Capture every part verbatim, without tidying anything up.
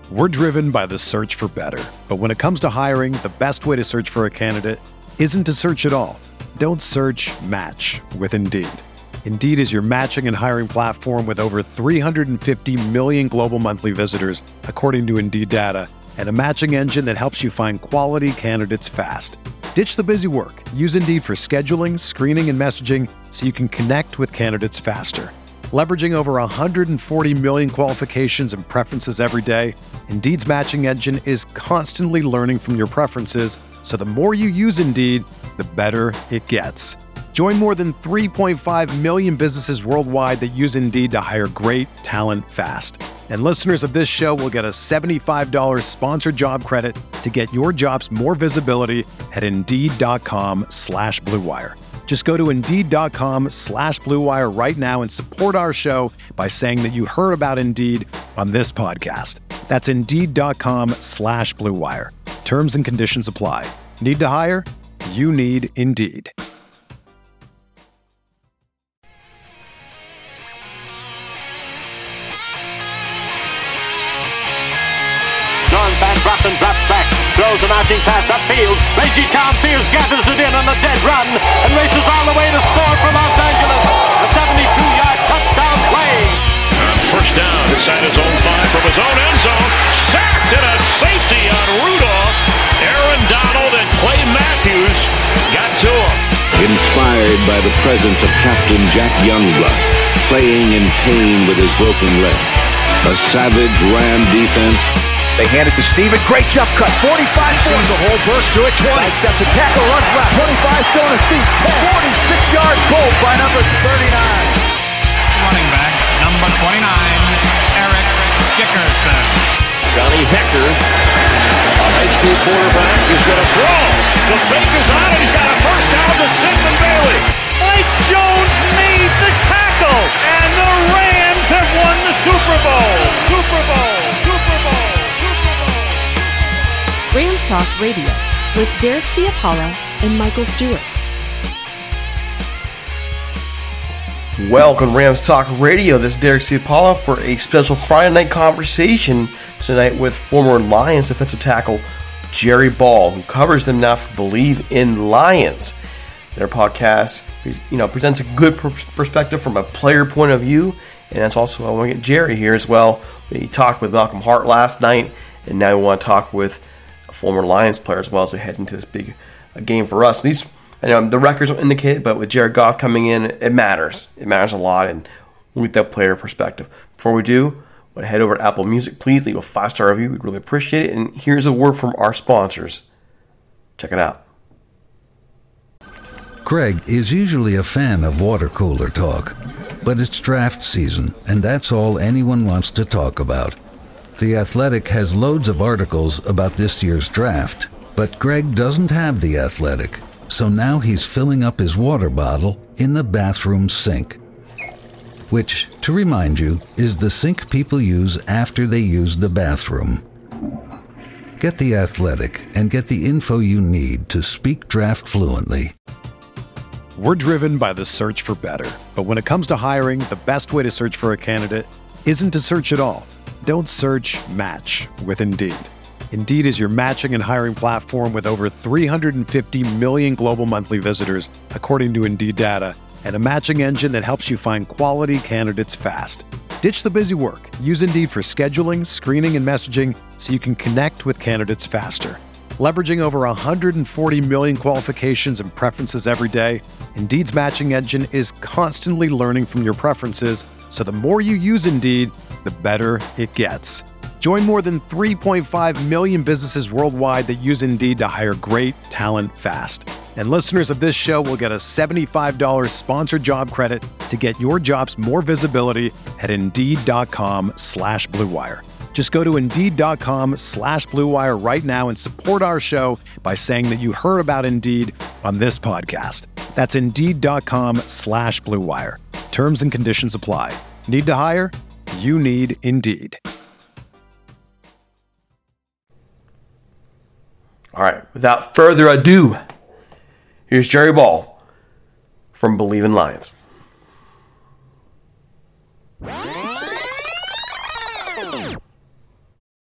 We're driven by the search for better. But when it comes to hiring, the best way to search for a candidate isn't to search at all. Don't search, match with Indeed. Indeed is your matching and hiring platform with over three hundred fifty million global monthly visitors, according to Indeed data, and a matching engine that helps you find quality candidates fast. Ditch the busy work. Use Indeed for scheduling, screening, and messaging so you can connect with candidates faster. Leveraging over one hundred forty million qualifications and preferences every day, Indeed's matching engine is constantly learning from your preferences, so the more you use Indeed, the better it gets. Join more than three point five million businesses worldwide that use Indeed to hire great talent fast. And listeners of this show will get a seventy-five dollars sponsored job credit to get your jobs more visibility at Indeed.com slash Blue Wire. Just go to Indeed.com slash Blue Wire right now and support our show by saying that you heard about Indeed on this podcast. That's Indeed.com slash Blue Wire. Terms and conditions apply. Need to hire? You need Indeed. Van Brassen drops back, throws an arching pass upfield. Reggie Tom Fields gathers it in on the dead run and races all the way to score for Los Angeles. A seventy-two-yard touchdown play. Uh, first down inside his own five from his own end zone. Sacked and a safety on Rudolph. Aaron Donald and Clay Matthews got to him. Inspired by the presence of Captain Jack Youngblood, playing in pain with his broken leg. A savage Ram defense. They hand it to Steven. Great jump cut. forty-five. He sees a whole burst to it. twenty. Steps a tackle. Runs left. twenty-five. Still on his feet. ten. forty-six-yard goal by number thirty-nine. Running back, number twenty-nine, Eric Dickerson. Johnny Hecker, a high school quarterback, is going to throw. The fake is on, and he's got a first down to Stephen Bailey. Mike Jones made the tackle, and the Rams have won the Super Bowl. Super Bowl. Super Bowl. Rams Talk Radio with Derek Ciapala and Michael Stewart. Welcome to Rams Talk Radio. This is Derek Ciapala for a special Friday night conversation tonight with former Lions defensive tackle Jerry Ball, who covers them now for Believe in Lions. Their podcast, you know, presents a good perspective from a player point of view, and that's also I want to get Jerry here as well. We talked with Malcolm Hart last night, and now we want to talk with a former Lions player as well as we head into this big uh, game for us. These, I know the records will indicate it, but with Jared Goff coming in, it matters. It matters a lot, and we'll get that player perspective. Before we do, we'll head over to Apple Music. Please leave a five-star review. We'd really appreciate it. And here's a word from our sponsors. Check it out. Craig is usually a fan of water cooler talk, but it's draft season, and that's all anyone wants to talk about. The Athletic has loads of articles about this year's draft, but Greg doesn't have The Athletic, so now he's filling up his water bottle in the bathroom sink, which, to remind you, is the sink people use after they use the bathroom. Get The Athletic and get the info you need to speak draft fluently. We're driven by the search for better. But when it comes to hiring, the best way to search for a candidate isn't to search at all. Don't search, match with Indeed. Indeed is your matching and hiring platform with over three hundred fifty million global monthly visitors, according to Indeed data, and a matching engine that helps you find quality candidates fast. Ditch the busy work. Use Indeed for scheduling, screening, and messaging so you can connect with candidates faster. Leveraging over one hundred forty million qualifications and preferences every day, Indeed's matching engine is constantly learning from your preferences, so the more you use Indeed, the better it gets. Join more than three point five million businesses worldwide that use Indeed to hire great talent fast. And listeners of this show will get a seventy-five dollars sponsored job credit to get your jobs more visibility at Indeed.com slash Blue Wire. Just go to Indeed.com slash Blue Wire right now and support our show by saying that you heard about Indeed on this podcast. That's Indeed.com slash Blue Wire. Terms and conditions apply. Need to hire? You need Indeed. All right, without further ado, here's Jerry Ball from Believe in Lions.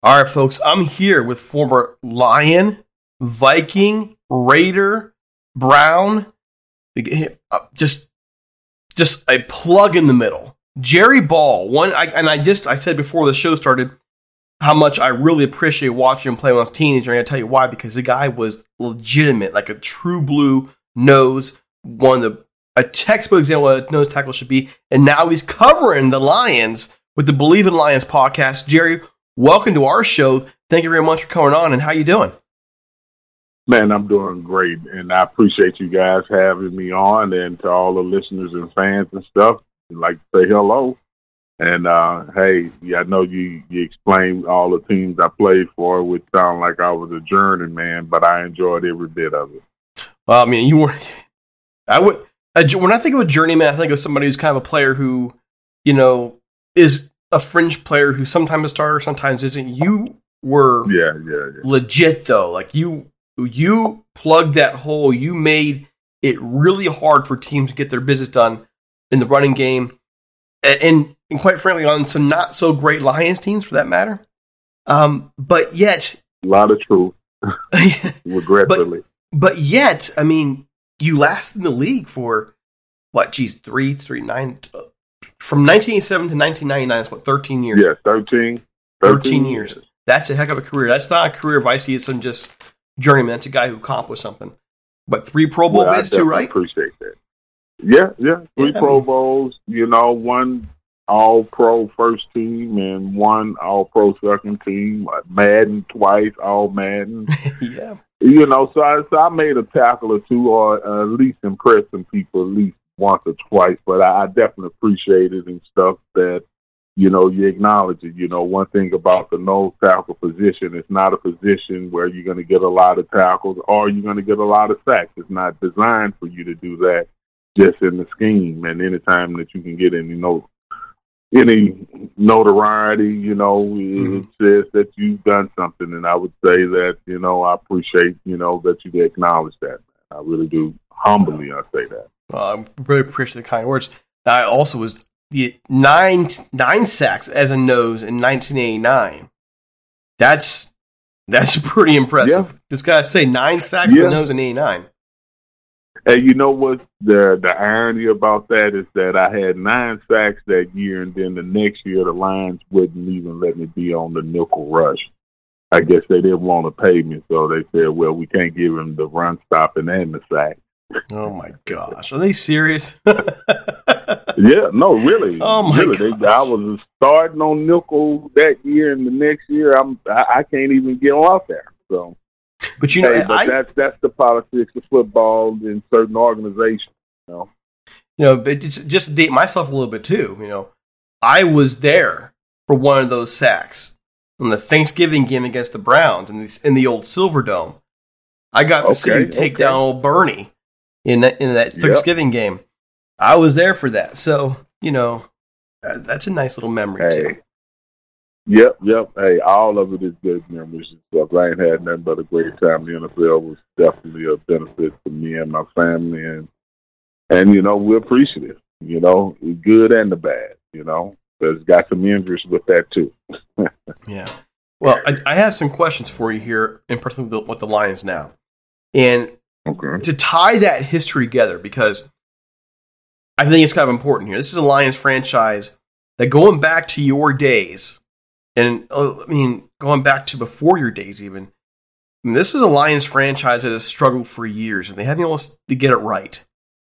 All right, folks, I'm here with former Lion, Viking, Raider, Brown, just just a plug in the middle. Jerry Ball, one, I, and I just I said before the show started how much I really appreciate watching him play when I was a teenager. And I'm going to tell you why, because the guy was legitimate, like a true blue nose, one of the a textbook example of what a nose tackle should be. And now he's covering the Lions with the Believe in Lions podcast. Jerry, welcome to our show. Thank you very much for coming on. And how you doing? Man, I'm doing great, and I appreciate you guys having me on. And to all the listeners and fans and stuff, I'd like to say hello. And uh, hey, yeah, I know you you explained all the teams I played for, which sound like I was a journeyman, but I enjoyed every bit of it. Well, I mean, you were. I would a, when I think of a journeyman, I think of somebody who's kind of a player who, you know, is a fringe player who sometimes is a starter, sometimes isn't. You were yeah, yeah, yeah. legit though. Like you, you plugged that hole. You made it really hard for teams to get their business done in the running game, and and, and quite frankly, on some not so great Lions teams for that matter. Um, but yet, a lot of truth, regretfully. But, but yet, I mean, you lasted in the league for what? Geez, three, three, nine. Uh, From nineteen eighty-seven to nineteen ninety-nine, that's what, thirteen years? Yeah, thirteen. thirteen, thirteen years. That's a heck of a career. That's not a career if I see it some just journeyman. That's a guy who accomplished something. But three Pro Bowl well, bids too, right? I appreciate that. Yeah, yeah. Three yeah, Pro I mean, Bowls, you know, one All-Pro first team and one All-Pro second team. Madden twice, All-Madden. yeah. You know, so I, so I made a tackle or two, or uh, at least impress some people at least once or twice, but I, I definitely appreciate it and stuff that, you know, you acknowledge it. You know, one thing about the nose tackle position, it's not a position where you're going to get a lot of tackles or you're going to get a lot of sacks. It's not designed for you to do that just in the scheme. And anytime that you can get any, you know, any notoriety, you know, mm-hmm. it says that you've done something. And I would say that, you know, I appreciate, you know, that you acknowledge that. I really do. Humbly, I say that. Well, I really appreciate the kind words. I also was the nine nine sacks as a nose in nineteen eighty-nine. That's that's pretty impressive. Yeah. This guy say nine sacks yeah. as a nose in eighty-nine. And you know what? The the irony about that is that I had nine sacks that year, and then the next year the Lions wouldn't even let me be on the nickel rush. I guess they didn't want to pay me, so they said, "Well, we can't give him the run stopping and the sack." Oh my gosh, are they serious? yeah, no, really. Oh my really. They, I was starting on nickel that year, and the next year I'm I, I can't even get off there. So, but you know, hey, but I, that's that's the politics of football in certain organizations. You know, you know, but just, just to date myself a little bit too. You know, I was there for one of those sacks on the Thanksgiving game against the Browns in the in the old Silver Dome. I got to okay, see you take okay. down old Bernie. In that, in that Thanksgiving yep. game. I was there for that. So, you know, that's a nice little memory, hey. too. Yep, yep. Hey, all of it is good memories and stuff. I ain't had nothing but a great time. The N F L was definitely a benefit to me and my family. And, and you know, we're appreciative, you know, the good and the bad, you know. There's got some injuries with that, too. yeah. Well, I, I have some questions for you here, in particular with the Lions now. And okay. to tie that history together, because I think it's kind of important here. This is a Lions franchise that going back to your days, and uh, I mean, going back to before your days even, I mean, this is a Lions franchise that has struggled for years, and they haven't been able to get it right.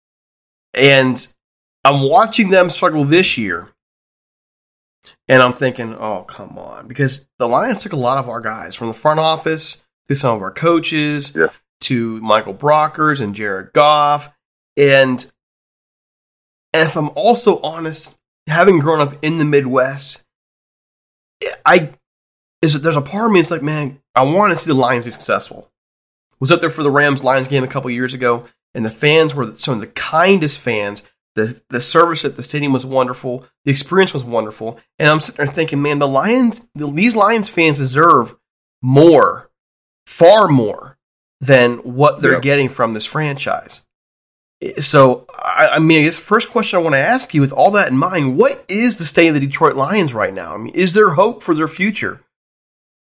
And I'm watching them struggle this year, and I'm thinking, oh, come on. Because the Lions took a lot of our guys, from the front office to some of our coaches, yeah. to Michael Brockers and Jared Goff. And, and if I'm also honest, having grown up in the Midwest, I is there's a part of me that's like, man, I want to see the Lions be successful. I was up there for the Rams-Lions game a couple years ago, and the fans were some of the kindest fans. The the service at the stadium was wonderful. The experience was wonderful. And I'm sitting there thinking, man, the Lions, the, these Lions fans deserve more, far more, than what they're yep. getting from this franchise. So, I, I mean, I guess the first question I want to ask you, with all that in mind, what is the state of the Detroit Lions right now? I mean, is there hope for their future?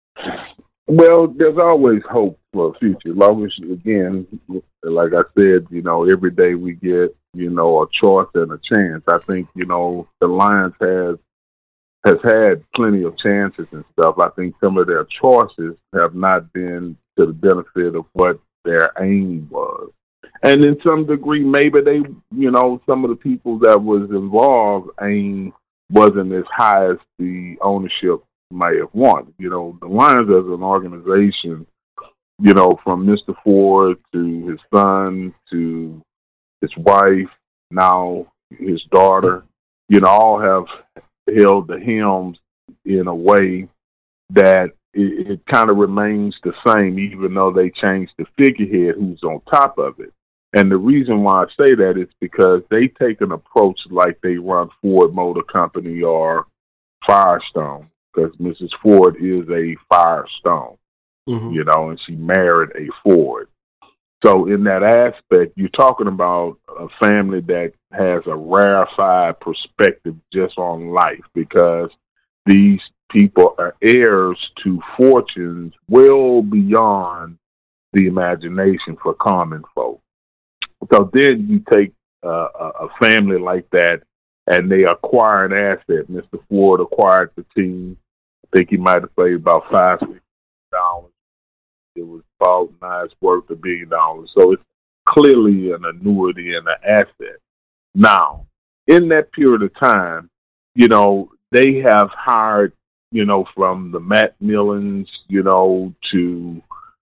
Well, there's always hope for the future. As long as, again, like I said, you know, every day we get, you know, a choice and a chance. I think, you know, the Lions has has had plenty of chances and stuff. I think some of their choices have not been to the benefit of what their aim was. And in some degree, maybe they, you know, some of the people that was involved aim wasn't as high as the ownership may have wanted. You know, the Lions as an organization, you know, from Mister Ford to his son to his wife, now his daughter, you know, all have held the helms in a way that it, it kind of remains the same, even though they changed the figurehead who's on top of it. And the reason why I say that is because they take an approach like they run Ford Motor Company or Firestone, because Missus Ford is a Firestone, mm-hmm. you know, and she married a Ford. So in that aspect, you're talking about a family that has a rarefied perspective just on life, because these people are heirs to fortunes well beyond the imagination for common folk. So then you take uh, a family like that and they acquire an asset. Mister Ford acquired the team. I think he might have paid about five, six dollars. It was about nice worth a billion dollars. So it's clearly an annuity and an asset. Now, in that period of time, you know, they have hired, you know, from the Matt Millans, you know, to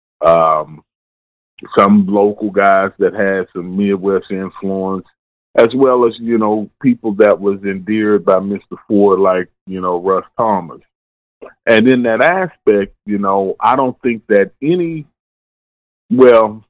um, some local guys that had some Midwest influence, as well as, you know, people that was endeared by Mister Ford, like, you know, Russ Thomas. And in that aspect, you know, I don't think that any, well,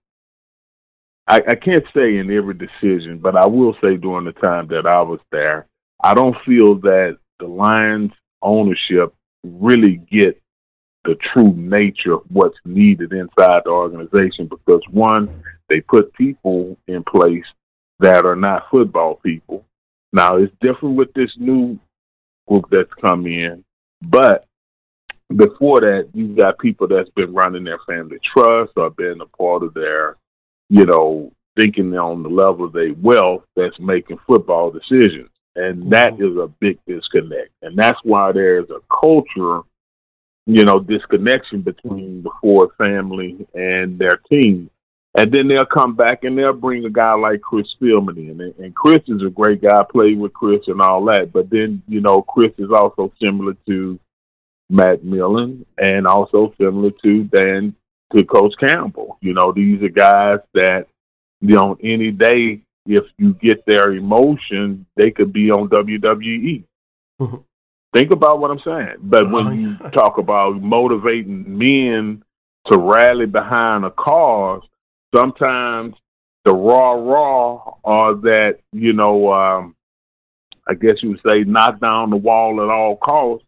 I, I can't say in every decision, but I will say during the time that I was there, I don't feel that the Lions ownership really get the true nature of what's needed inside the organization, because one, they put people in place that are not football people. Now, it's different with this new group that's come in, but before that, you've got people that's been running their family trust or been a part of their, you know, thinking on the level of their wealth that's making football decisions. And mm-hmm. that is a big disconnect. And that's why there's a culture, you know, disconnection between the Ford family and their team. And then they'll come back and they'll bring a guy like Chris Spielman in. And, and Chris is a great guy, I played with Chris and all that. But then, you know, Chris is also similar to Matt Millen and also similar to Dan, to Coach Campbell. You know, these are guys that, you know, any day, if you get their emotion, they could be on W W E. Mm-hmm. Think about what I'm saying. But when you talk about motivating men to rally behind a cause, sometimes the raw-raw are that, you know, um, I guess you would say knock down the wall at all costs.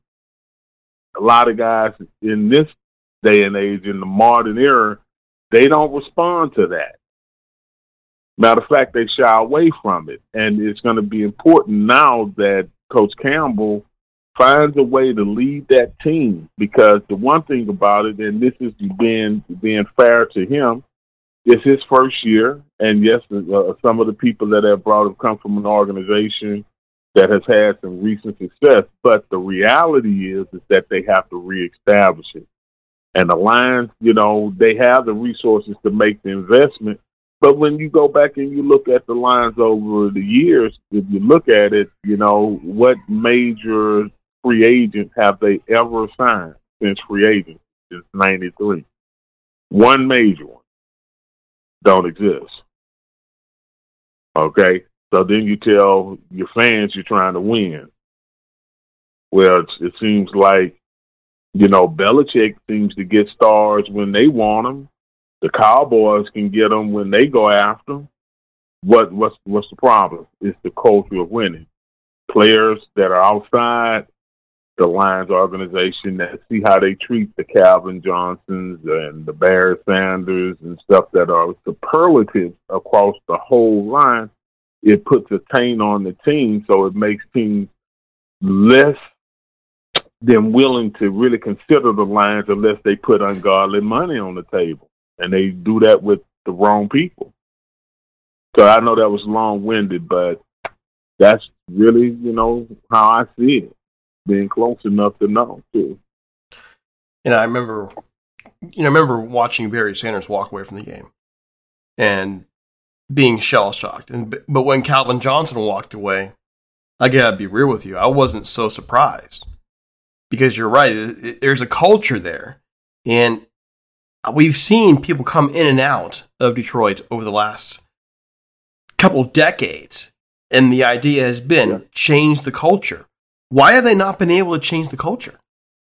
A lot of guys in this day and age, in the modern era, they don't respond to that. Matter of fact, they shy away from it. And it's going to be important now that Coach Campbell finds a way to lead that team, because the one thing about it, and this is being being fair to him, it's his first year. And yes, uh, some of the people that have brought him come from an organization that has had some recent success. But the reality is, is that they have to reestablish it. And the Lions, you know, they have the resources to make the investment. But when you go back and you look at the Lions over the years, if you look at it, you know, what major free agent have they ever signed since free agent since ninety-three? One major one. Don't exist. Okay? So then you tell your fans you're trying to win. Well, it, it seems like, you know, Belichick seems to get stars when they want them. The Cowboys can get them when they go after them. What, what's, what's the problem? It's the culture of winning. Players that are outside the Lions organization that see how they treat the Calvin Johnsons and the Barry Sanders and stuff that are superlatives across the whole line, it puts a taint on the team, so it makes teams less them willing to really consider the Lions unless they put ungodly money on the table. And they do that with the wrong people. So I know that was long-winded, but that's really, you know, how I see it, being close enough to know, too. And I remember, you know, I remember watching Barry Sanders walk away from the game and being shell-shocked. And But when Calvin Johnson walked away, I gotta be real with you, I wasn't so surprised. Because you're right, it, it, there's a culture there. And we've seen people come in and out of Detroit over the last couple decades. And the idea has been, yeah. change the culture. Why have they not been able to change the culture?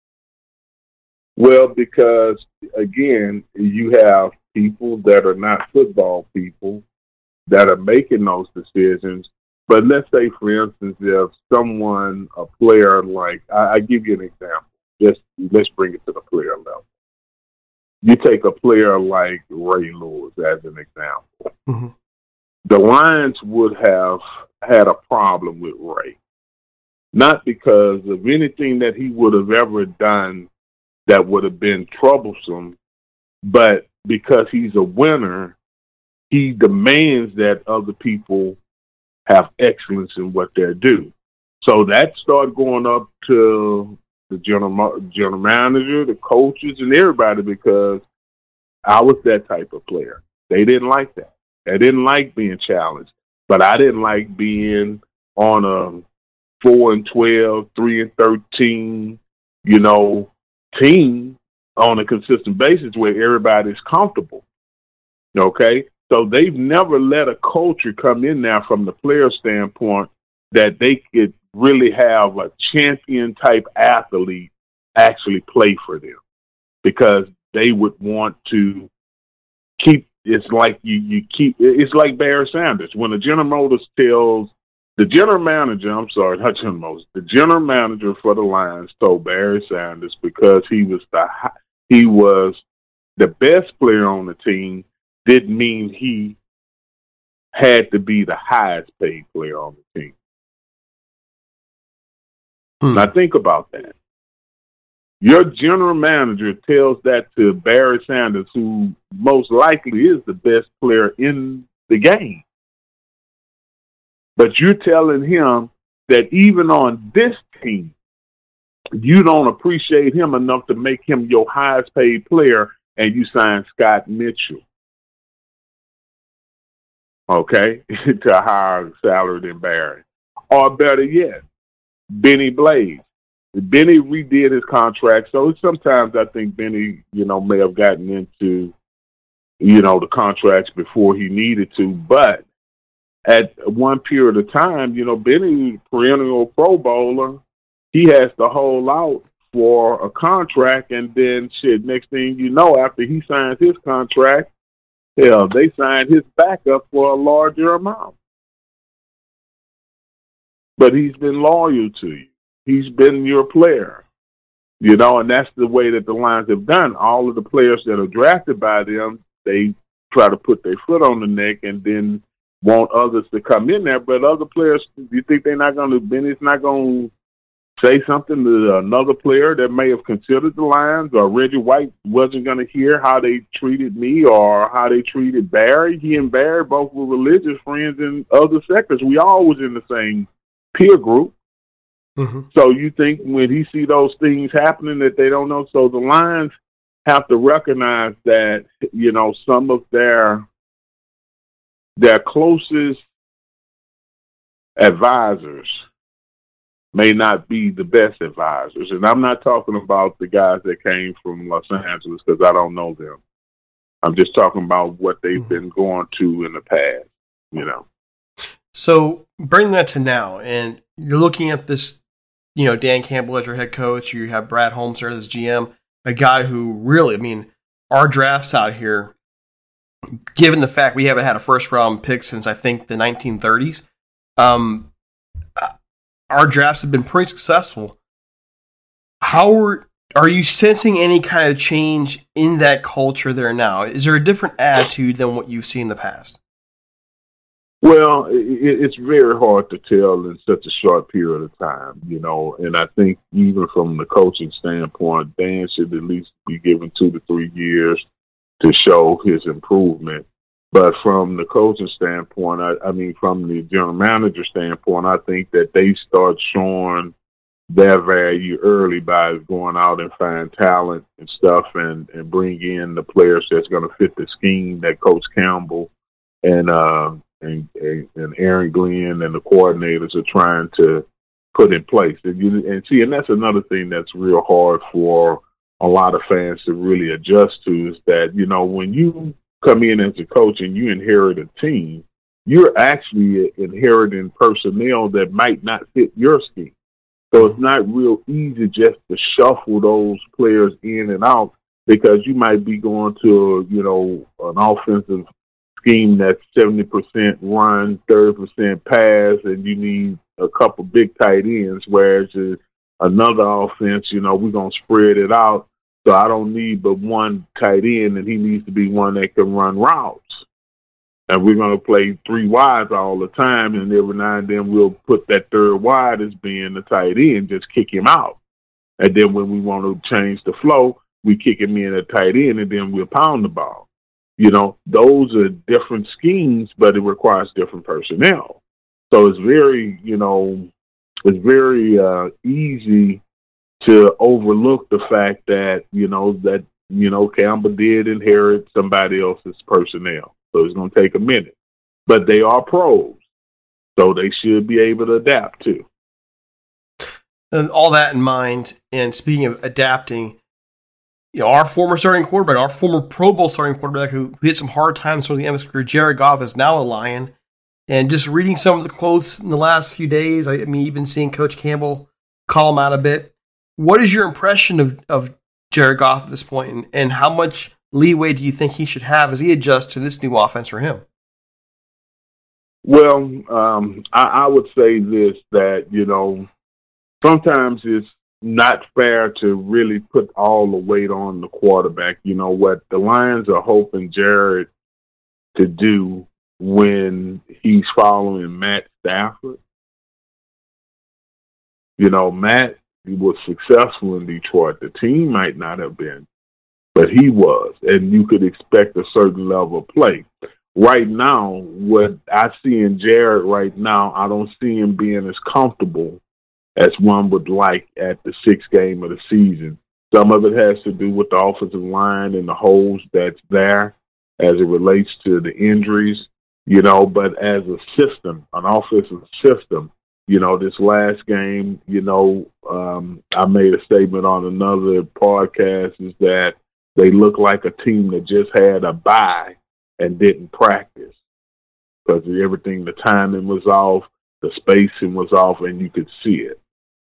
Well, because, again, you have people that are not football people that are making those decisions. But let's say, for instance, if someone, a player like, I, I give you an example. Just let's bring it to the player level. You take a player like Ray Lewis as an example. Mm-hmm. The Lions would have had a problem with Ray, not because of anything that he would have ever done that would have been troublesome, but because he's a winner, he demands that other people have excellence in what they do. So that started going up to the general general manager, the coaches, and everybody, because I was that type of player. They didn't like that. They didn't like being challenged. But I didn't like being on a four and twelve, three and thirteen, you know, team on a consistent basis where everybody's comfortable. Okay? So they've never let a culture come in there from the player standpoint that they could really have a champion-type athlete actually play for them, because they would want to keep, it's like you, you keep, it's like Barry Sanders. When the General Motors tells, the general manager, I'm sorry, not General Motors, the general manager for the Lions told Barry Sanders, because he was the, he was the best player on the team, didn't mean he had to be the highest paid player on the team. Hmm. Now think about that. Your general manager tells that to Barry Sanders, who most likely is the best player in the game. But you're telling him that even on this team, you don't appreciate him enough to make him your highest paid player, and you sign Scott Mitchell. Okay, to a higher salary than Barry. Or better yet, Benny Blades. Benny redid his contract, so sometimes I think Benny, you know, may have gotten into, you know, the contracts before he needed to. But at one period of time, you know, Benny, perennial Pro Bowler, he has to hold out for a contract, and then shit, next thing you know, after he signs his contract, hell, they signed his backup for a larger amount. But he's been loyal to you. He's been your player. You know, and that's the way that the Lions have done. All of the players that are drafted by them, they try to put their foot on the neck and then want others to come in there. But other players, you think they're not going to, Benny's not going to say something to another player that may have considered the Lions, or Reggie White wasn't going to hear how they treated me or how they treated Barry. He and Barry both were religious friends in other sectors. We all was in the same peer group. Mm-hmm. So you think when he see those things happening that they don't know? So the Lions have to recognize that, you know, some of their their closest advisors may not be the best advisors. And I'm not talking about the guys that came from Los Angeles, because I don't know them. I'm just talking about what they've mm-hmm. been going to in the past, you know. So bring that to now, and you're looking at this, you know, Dan Campbell as your head coach. You have Brad Holmes there as G M, a guy who really, I mean, our drafts out here, given the fact we haven't had a first round pick since I think the nineteen thirties, um, our drafts have been pretty successful. How are, are you sensing any kind of change in that culture there now? Is there a different attitude than what you've seen in the past? Well, it, it's very hard to tell in such a short period of time, you know, and I think even from the coaching standpoint, Dan should at least be given two to three years to show his improvement. But from the coaching standpoint, I, I mean, from the general manager standpoint, I think that they start showing their value early by going out and find talent and stuff and, and bring in the players that's going to fit the scheme that Coach Campbell and, uh, and, and Aaron Glenn and the coordinators are trying to put in place. And, you, and see, and that's another thing that's real hard for a lot of fans to really adjust to is that, you know, when you come in as a coach and you inherit a team, you're actually inheriting personnel that might not fit your scheme. So it's not real easy just to shuffle those players in and out because you might be going to, you know, an offensive scheme that's seventy percent run, thirty percent pass, and you need a couple big tight ends, whereas another offense, you know, we're going to spread it out. So I don't need but one tight end, and he needs to be one that can run routes. And we're going to play three wides all the time, and every now and then we'll put that third wide as being the tight end, just kick him out. And then when we want to change the flow, we kick him in at tight end, and then we'll pound the ball. You know, those are different schemes, but it requires different personnel. So it's very, you know, it's very uh, easy to overlook the fact that, you know, that, you know, Campbell did inherit somebody else's personnel. So it's going to take a minute. But they are pros, so they should be able to adapt too. And all that in mind, and speaking of adapting, you know, our former starting quarterback, our former Pro Bowl starting quarterback who, who hit some hard times toward the end of his career, Jared Goff, is now a Lion. And just reading some of the quotes in the last few days, I, I mean, even seeing Coach Campbell call him out a bit. What is your impression of, of Jared Goff at this point, and, and how much leeway do you think he should have as he adjusts to this new offense for him? Well, um, I, I would say this, that, you know, sometimes it's not fair to really put all the weight on the quarterback. You know, what the Lions are hoping Jared to do when he's following Matt Stafford. You know, Matt was successful in Detroit. The team might not have been, but he was, and you could expect a certain level of play. Right now, what I see in Jared right now, I don't see him being as comfortable as one would like at the sixth game of the season. Some of it has to do with the offensive line and the holes that's there as it relates to the injuries, you know, but as a system, an offensive system, you know, this last game, you know, um, I made a statement on another podcast is that they look like a team that just had a bye and didn't practice because everything, the timing was off, the spacing was off, and you could see it.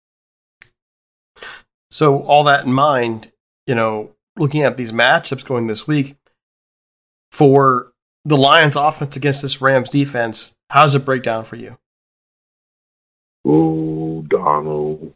So all that in mind, you know, looking at these matchups going this week, for the Lions offense against this Rams defense, how does it break down for you? Oh, Donald.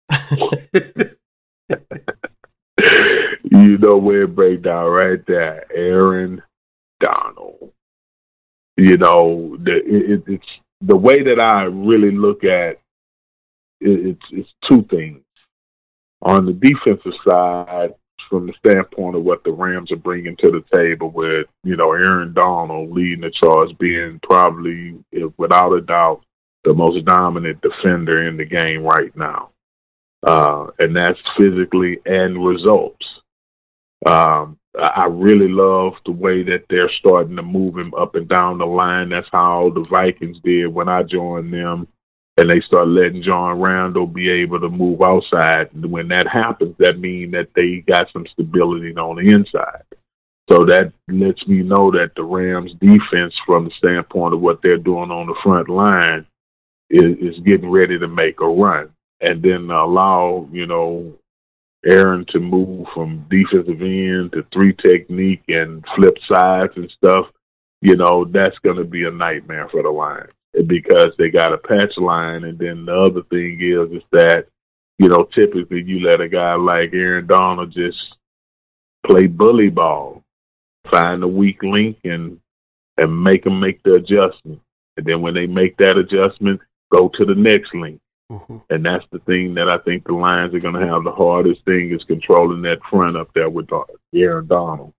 You know where it breaks down right there. Aaron Donald. You know, the, it, it's the way that I really look at it, it's, it's two things. On the defensive side, from the standpoint of what the Rams are bringing to the table with, you know, Aaron Donald leading the charge, being probably, without a doubt, the most dominant defender in the game right now. Uh, and that's physically and results. Um, I really love the way that they're starting to move him up and down the line. That's how the Vikings did when I joined them. And they start letting John Randall be able to move outside. And when that happens, that means that they got some stability on the inside. So that lets me know that the Rams defense, from the standpoint of what they're doing on the front line, is, is getting ready to make a run. And then allow, you know, Aaron to move from defensive end to three technique and flip sides and stuff. You know, that's going to be a nightmare for the Lions, because they got a patch line. And then the other thing is, is that, you know, typically you let a guy like Aaron Donald just play bully ball, find the weak link and, and make them make the adjustment. And then when they make that adjustment, go to the next link. Mm-hmm. And that's the thing that I think the Lions are going to have the hardest thing is controlling that front up there with Aaron Donald.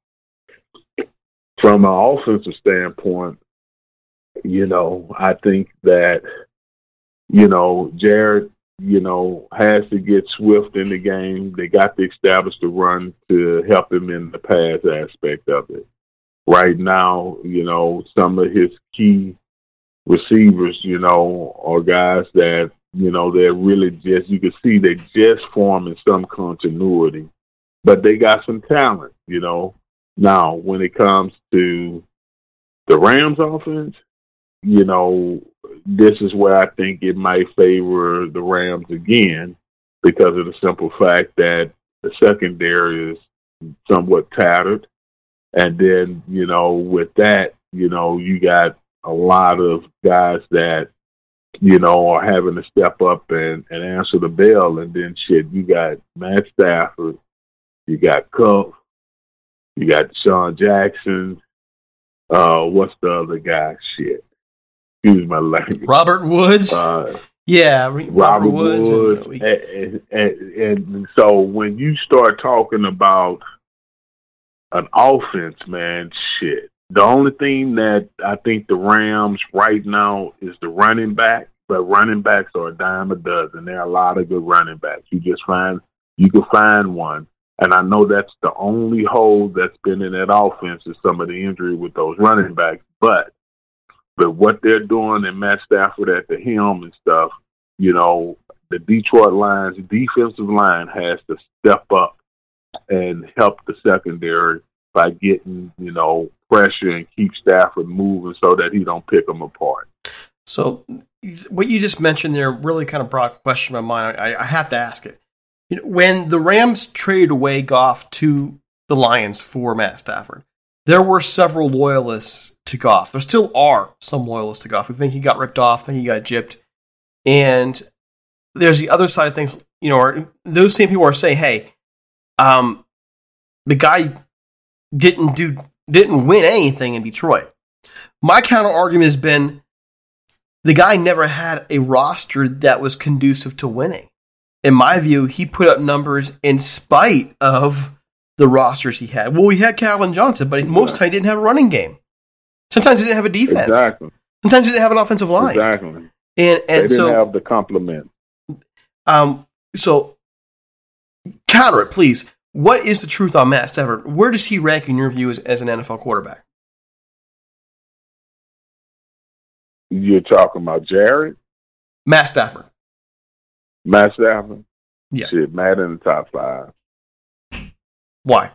From an offensive standpoint, you know, I think that, you know, Jared, you know, has to get Swift in the game. They got to establish the run to help him in the pass aspect of it. Right now, you know, some of his key receivers, you know, are guys that, you know, they're really just, you can see they're just forming some continuity, but they got some talent, you know. Now, when it comes to the Rams offense, you know, this is where I think it might favor the Rams again because of the simple fact that the secondary is somewhat tattered. And then, you know, with that, you know, you got a lot of guys that, you know, are having to step up and, and answer the bell. And then, shit, you got Matt Stafford, you got Cup, you got Deshaun Jackson. Uh, what's the other guy? Shit. Excuse my language. Robert Woods. Uh, yeah, Robert, Robert Woods. Woods. And, and, and, and so when you start talking about an offense, man, shit. The only thing that I think the Rams right now is the running back, but running backs are a dime a dozen. There are a lot of good running backs. You just find, you can find one. And I know that's the only hole that's been in that offense is some of the injury with those running backs. But but what they're doing and Matt Stafford at the helm and stuff, you know, the Detroit Lions defensive line has to step up and help the secondary by getting, you know, pressure and keep Stafford moving so that he don't pick them apart. So what you just mentioned there really kind of brought a question in my mind. I, I have to ask it. You know, when the Rams traded away Goff to the Lions for Matt Stafford, there were several loyalists to Goff. There still are some loyalists to Goff who think he got ripped off, think he got gypped. And there's the other side of things, you know, or those same people are saying, hey, um, the guy didn't do didn't win anything in Detroit. My counter argument has been the guy never had a roster that was conducive to winning. In my view, he put up numbers in spite of the rosters he had. Well, he had Calvin Johnson, but most time he didn't have a running game. Sometimes he didn't have a defense. Exactly. Sometimes he didn't have an offensive line. Exactly. And and they didn't so have the complement. Um. So counter it, please. What is the truth on Matt Stafford? Where does he rank in your view as, as an N F L quarterback? You're talking about Jared? Matt Stafford. Matt Stafford? Yeah. Shit, Matt in the top five. Why?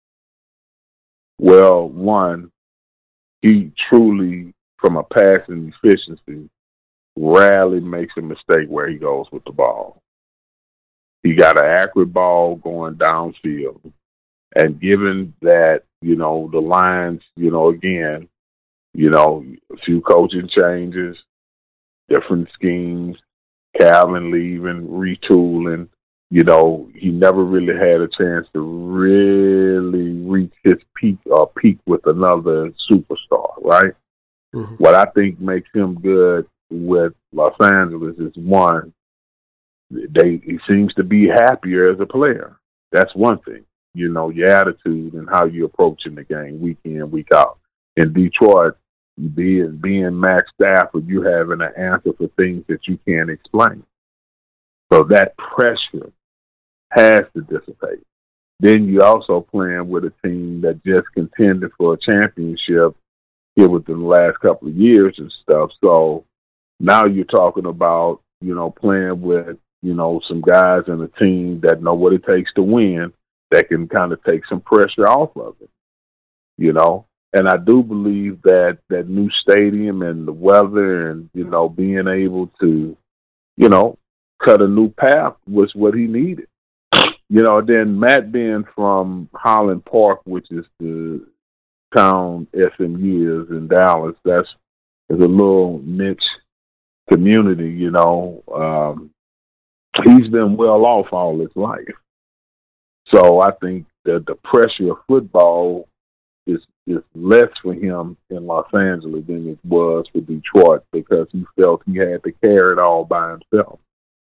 Well, one, he truly, from a passing efficiency, rarely makes a mistake where he goes with the ball. He got an accurate ball going downfield. And given that, you know, the Lions, you know, again, you know, a few coaching changes, different schemes, Calvin leaving, retooling, you know, he never really had a chance to really reach his peak or peak with another superstar, right? Mm-hmm. What I think makes him good with Los Angeles is, one, they he seems to be happier as a player. That's one thing. You know, your attitude and how you're approaching the game week in, week out. In Detroit, being being Matt Stafford, you having an answer for things that you can't explain. So that pressure has to dissipate. Then you're also playing with a team that just contended for a championship here within the last couple of years and stuff. So now you're talking about, you know, playing with, you know, some guys in a team that know what it takes to win, that can kind of take some pressure off of it, you know. And I do believe that that new stadium and the weather and, you know, being able to, you know, cut a new path was what he needed. You know, then Matt being from Highland Park, which is the town S M U is in Dallas, that's is a little niche community, you know. Um, he's been well off all his life. So I think that the pressure of football is is less for him in Los Angeles than it was for Detroit because he felt he had to carry it all by himself.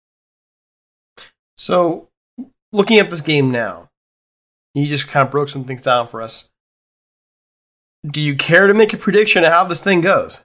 So, looking at this game now, you just kind of broke some things down for us. Do you care to make a prediction of how this thing goes?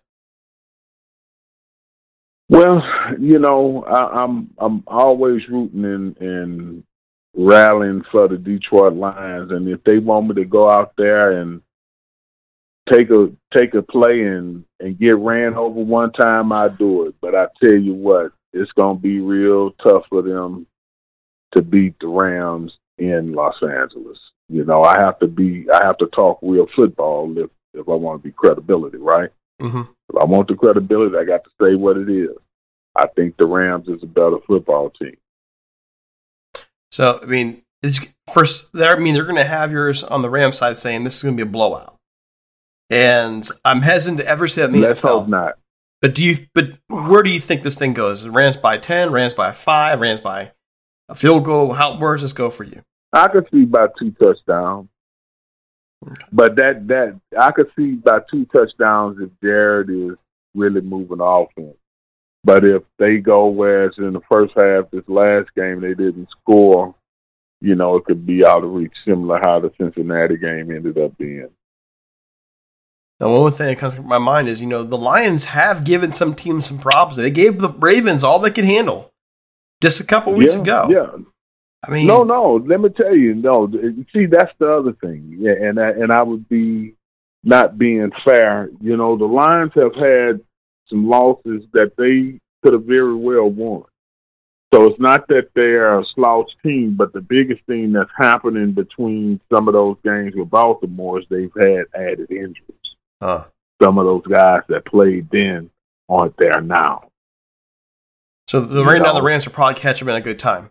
Well, you know, I, I'm I'm always rooting and, and rallying for the Detroit Lions, and if they want me to go out there and take a take a play and, and get ran over one time, I do it. But I tell you what, it's gonna be real tough for them to beat the Rams in Los Angeles. You know, I have to be I have to talk real football if, if I want to be credibility, right? Mm-hmm. If I want the credibility, I got to say what it is. I think the Rams is a better football team. So, I mean, it's first. I mean, they're going to have yours on the Rams side saying this is going to be a blowout, and I'm hesitant to ever say that in the Let's N F L. hope not. But do you? But where do you think this thing goes? Rams by ten, Rams by five, Rams by a field goal. How where does this go for you? I could see by two touchdowns, but that that I could see by two touchdowns if Jared is really moving the offense. But if they go whereas in the first half, this last game, they didn't score, you know, it could be out of reach, similar how the Cincinnati game ended up being. Now, one thing that comes to my mind is, you know, the Lions have given some teams some problems. They gave the Ravens all they could handle just a couple weeks yeah, ago. Yeah. I mean, no, no. Let me tell you, no. See, that's the other thing. Yeah, and I, and I would be not being fair. You know, the Lions have had some losses that they could have very well won. So it's not that they're a slouch team, but the biggest thing that's happening between some of those games with Baltimore is they've had added injuries. Huh. Some of those guys that played then aren't there now. So the, right now the Rams will probably catch them at a good time.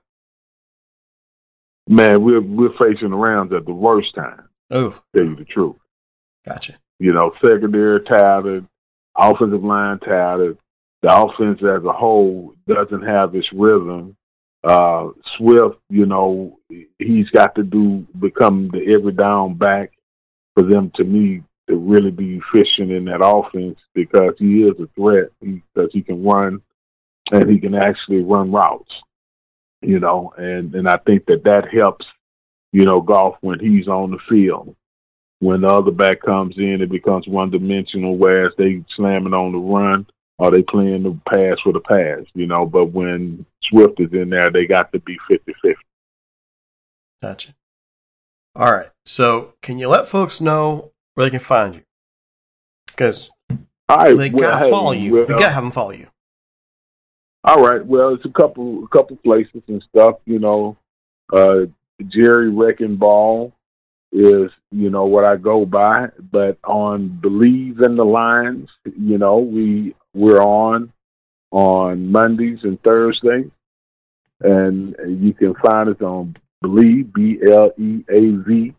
Man, we're we're facing the Rams at the worst time. Oh, tell you the truth. Gotcha. You know, secondary touted, offensive line touted. The offense as a whole doesn't have its rhythm. Uh, Swift, you know, he's got to do become the every down back for them to me to really be efficient in that offense because he is a threat because he, he can run and he can actually run routes. You know, and, and I think that that helps, you know, Goff when he's on the field. When the other back comes in, it becomes one-dimensional, whereas they slamming on the run or they playing the pass for the pass, you know. But when Swift is in there, they got to be fifty-fifty. Gotcha. All right. So can you let folks know where they can find you? Because right, they well, got to hey, follow you. Well, you got to have them follow you. All right. Well, it's a couple, a couple places and stuff. You know, uh, Jerry Wrecking Ball is, you know, what I go by. But on Believe in the Lions, you know, we we're on on Mondays and Thursdays, and you can find us on Believe B L E A V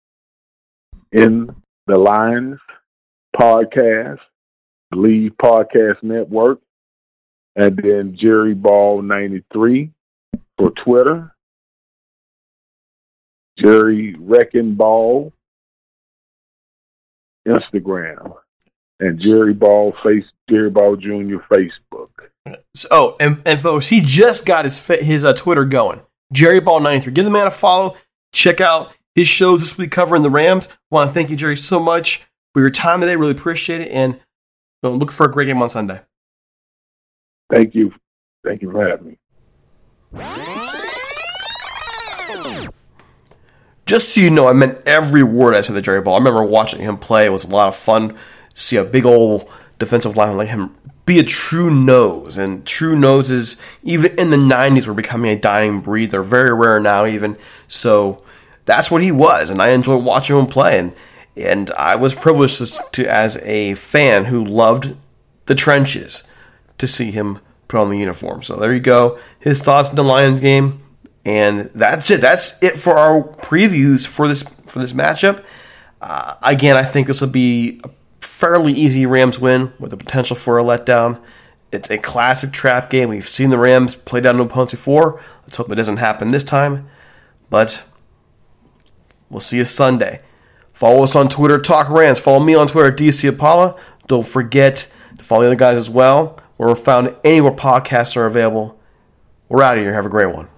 in the Lions podcast, Believe Podcast Network. And then Jerry Ball ninety-three for Twitter. Jerry Wrecking Ball Instagram. And Jerry Ball face Jerry Ball Junior Facebook. So, oh, and, and folks, he just got his his uh, Twitter going. Jerry Ball ninety-three. Give the man a follow. Check out his shows this week covering the Rams. Want to thank you, Jerry, so much for your time today. Really appreciate it. And you know, look for a great game on Sunday. Thank you. Thank you for having me. Just so you know, I meant every word I said to Jerry Ball. I remember watching him play. It was a lot of fun to see a big old defensive lineman like him be a true nose. And true noses, even in the nineties, were becoming a dying breed. They're very rare now even. So that's what he was. And I enjoyed watching him play. And, and I was privileged to, to, as a fan who loved the trenches, to see him put on the uniform. So there you go. His thoughts on the Lions game. And that's it. That's it for our previews for this for this matchup. Uh, again, I think this will be a fairly easy Rams win with the potential for a letdown. It's a classic trap game. We've seen the Rams play down to opponents before. Let's hope it doesn't happen this time. But we'll see you Sunday. Follow us on Twitter, Talk Rants. Follow me on Twitter, D C Apollo. Don't forget to follow the other guys as well, where we're found anywhere podcasts are available. We're out of here. Have a great one.